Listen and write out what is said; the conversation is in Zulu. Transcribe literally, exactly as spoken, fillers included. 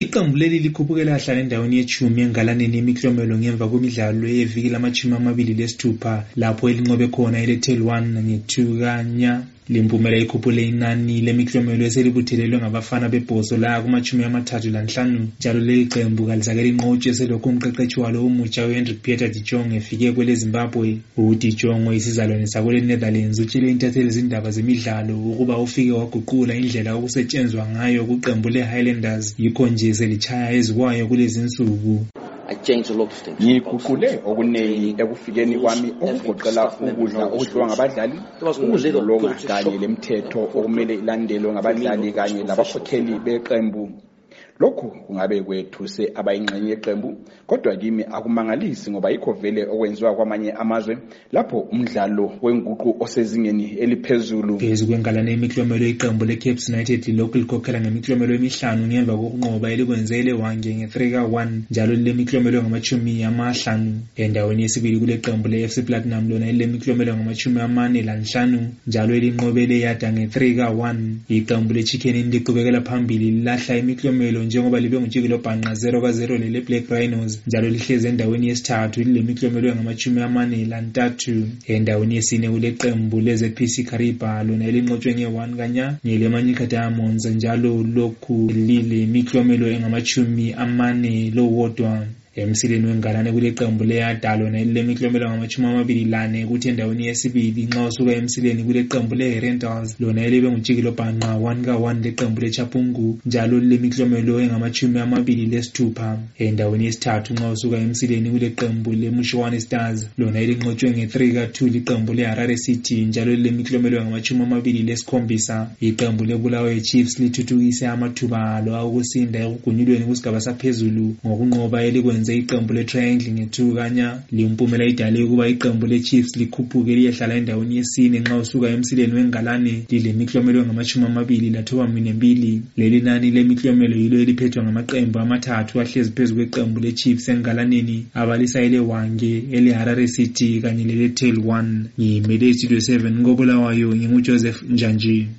Iqembu leli likhuphukela kahle endaweni yechumi engalaneni yemiklomelo ngemva kwemidlalo yeviki lamachumi amabili lesithupha lapho elinqobe khona iLetheli one nge-two kanya. Limpumela ikhuphule inani lemiklomelo eselibuthelelwe ngabafana bebhozo la kumachumi amathathu lanhlanu njalo leli qembu kalizake linqotshwe selokhu umqeqeshi walo umutsha uHenry Pieter de Jong efike kwele Zimbabwe. uDe Jong oyisizalwane sakwele Netherlands utshele intatheli izindaba zemidlalo ukuba ufike waguqula indlela okusetshenzwa ngayo kuqembu leHighlanders yikho nje selitshaya ezikwayo kulezi insuku. Ngiguqule okuningi ekufikeni kwami okugoqela ukudla okudliwa ngabadlali, ukuzilolonga kanye lemithetho okumele ilandelwe ngabadlali kanye labakhokheli beqembu. Lokhu kungabe kwethuse abayingxenye yeqembu, kodwa kimi akumangalisi ngoba yikho vele okwenziwa kwamanye amazwe lapho umdlalo wenguqu osezingeni eliphezulu. Phezu kwengalane yemiklomelo iqembu leCapes United lilokhu likhokhela ngemiklomelo emihlanu ngemva kokunqoba elikwenze eLwange nge-three ka one njalo lilemiklomelo ngamachumi amahlanu. Endaweni yesibili kule qembu le-F C Platinum lona lilemiklomelo ngamachumi amane lanhlanu njalo elinqobe leYada nge-three ka one. Iqembu leChicken Inn liqhubekela phambili lilahla imiklomelo njengoba libe ngutshikilo bhanqa zero ka zero lele Black Rhinos njalo lihleze endaweni yesithathu lilemiklomelo ngamachumi amane lantathu. Endaweni yesine kule qembu leZ P C Kariba lona elinqotshwe nge-one kanya neleManyika Diamonds njalo lokhu lile miklomelo engamachumi amane lowodwa. Emsileni wengalane kule qembu leYada lona elilemiklomelo ngamachumi amabili lane kuthi endaweni yesibili nxa usuka emsileni kule qembu leRentals lona elibe ngutshikilo bhanqa one ka one leqembu leChapungu njalo lilemiklomelo engamachumi amabili lesithupha. Endaweni yesithathu nxa usuka emsileni kule qembu leMushiwane Stars lona elinqotshwe nge-three ka two liqembu leHarare City njalo lilemiklomelo ngamachumi amabili lesikhombisa. Iqembu leBulawayo Chiefs lithuthukise amathuba alo okusinda ekugunyulweni kusigaba saphezulu ngokunqoba elikwenze iqembu leTriangle nge-two kanya. Limpumela idale ukuba iqembu leChiefs likhuphuke liyehlala endaweni yesine nxa usuka emsileni wengalane lilemiklomelo ngamachumi amabili lathoba mine mbili. Leli nani lemiklomelo yilo eliphethwe ngamaqembu amathathu ahlezi phezu kweqembu leChiefs engalaneni abalisa eLwange, eleHarare City kanye leLetheli one. Ngimele iStudio seven koBulawayo, nginguJoseph Njanji.